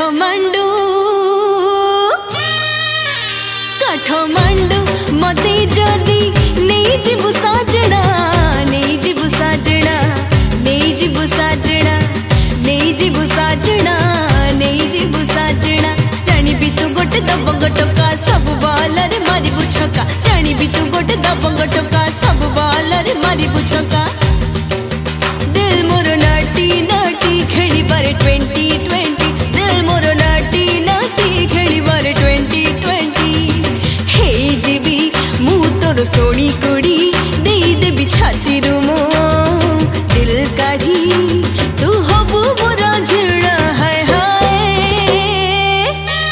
काठमांडू काठमांडू मते जदी नहीं जीवु साजना नहीं जीवु साजना नहीं जीवु साजना नहीं जीवु साजना नहीं जीवु साजना जानी भी तू गोटे दबंग टोका सब बालरे मारी बुछका जानी भी तू गोटे दबंग टोका सब बालरे मारी बुछका दिल मोर नाटी नाटी खेली बारे 2020 दिल मोर नाटी नाटी खेली बारे 2020 हे जीवी मु तोर सोनी कुड़ी दे देबी छाती रुमो दिल काढ़ी तू हबु मोरा झिड़ा हाय हाय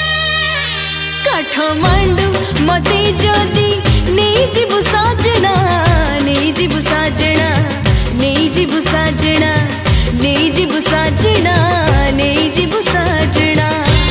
काठमांडू मते जदी नहीं जीवु साजना नहीं जीवु साजना नहीं जीवु साजना नहीं जीवु साजना नहीं जीवु साजना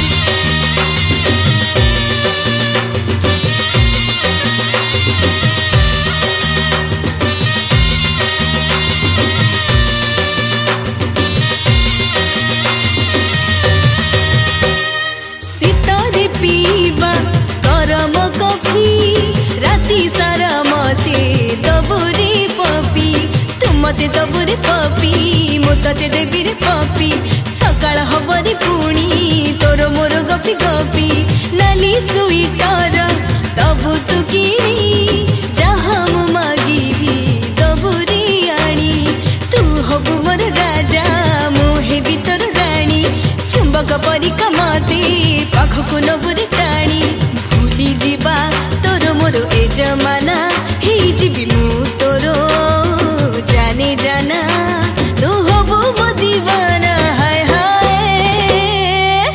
सितारे पीवा गरम कॉफी राती सारा मते दबरे पपी मते दबरे पपी मुते देवी रे पपी सकाळ हबरे पुणी तोर मोर गपी गपी नाली स्वीटर तबु तू किणी जहाँ मु मागिबी दबरे आणी तू हबु मोर राजा मु हेबी तोर राणी चुंबक परिका मते पाखकु नबुरे टाणी भूली जीवा तोर मोर ए जमाना हे जीवी मु तोर जाने जाना तू हबो मो दीवाना हाय हाय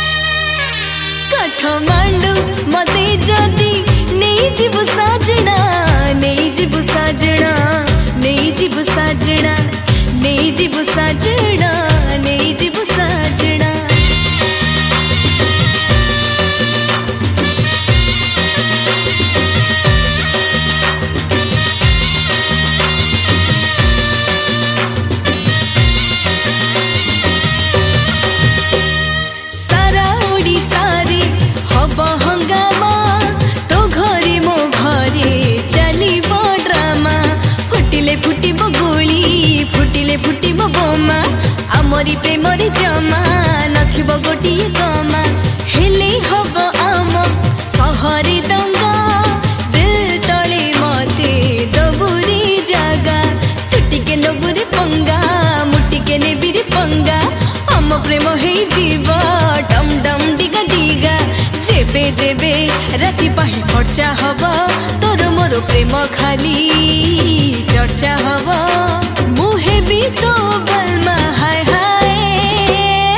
काठमांडू मते जदी नहीं जीवु साजना नहीं जीवु साजना नहीं जीवु साजना नहीं जीवु साजना नहीं जीवु साजना हंगामा तो घरे मो घरे चलिबो ड्रामा फुटिले फुटिबो गोली फुटिले फुटिबो बोमा आमरी प्रेमरी जमा नथिबो गोटिए कमा हेले हबो आम सहरी दंगा दिल तले मते दबुरी जागा तुटिके नबुरी पंगा मुटिके नेबिरी पंगा आम प्रेम हे जीव डम डम डिगा डिगा जेबे जेबे राति पाही खर्चा हब तोर मोर प्रेम खाली चर्चा हब मुहे भी तो बलमा हाय हाय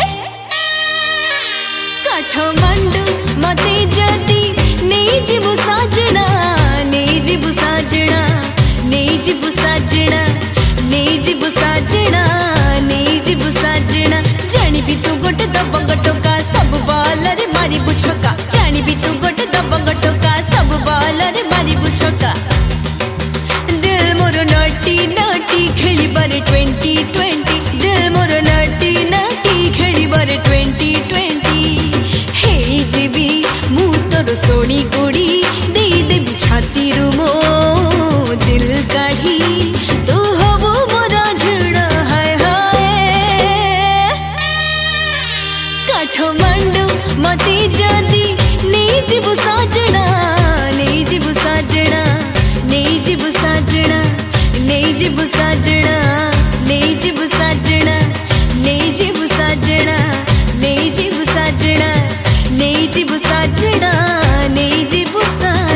काठमांडू मते जदी नहीं जीवु साजना नहीं जीवु साजना नहीं जीवु साजना नहीं जीवु साजना नहीं जीवु साजना जानी भी तू गोटे दबंग टोका सब बालरे मारी बुछका जानी भी तू गोटे दबंग टोका सब बालरे मारी बुछका दिल मोर नाटी नाटी खेली बारे 2020 दिल मोर नाटी नाटी खेली बारे 2020 हे जीवी मु तोर सोनी कुड़ी दे देबी छाती रुमो दिल काढ़ी तू हबो मोरा झिड़ा हाय हाय काठमांडू मते जदी नहीं जीवु साजना नहीं जीवु साजना नहीं जीवु साजना नहीं जीवु साजना नहीं जीवु साजना नहीं जीवु साजना नहीं जीवु साजना नहीं जीवु साजना नहीं जीवु साजना।